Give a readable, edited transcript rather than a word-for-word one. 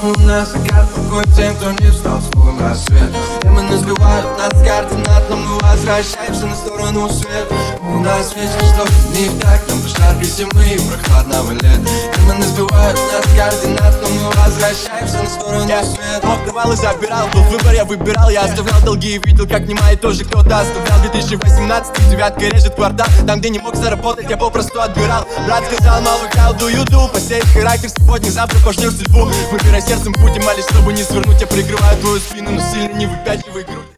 У нас закат покой тем, кто не встал с новым рассветом. Демоны сбивают нас с координат, но мы возвращаемся на сторону света. У нас вечно что-то не так, нам по жаркой зимы и прохладного лета. Демоны сбивают нас с координат, но мы возвращаемся на сторону света. Мог давал и забирал, был выбор, я выбирал. Я оставлял долги и видел, как немает тоже кто-то оставлял. 2018, девятка режет квартал. Там, где не мог заработать, я попросту отбирал. Брат сказал, малый, how do you do? Посеять характер сегодня, завтра пожнешь судьбу. Выбирай сердцем путь и молись, чтобы не свернуть. Я прикрываю твою спину, но сильно не выпячивай грудь.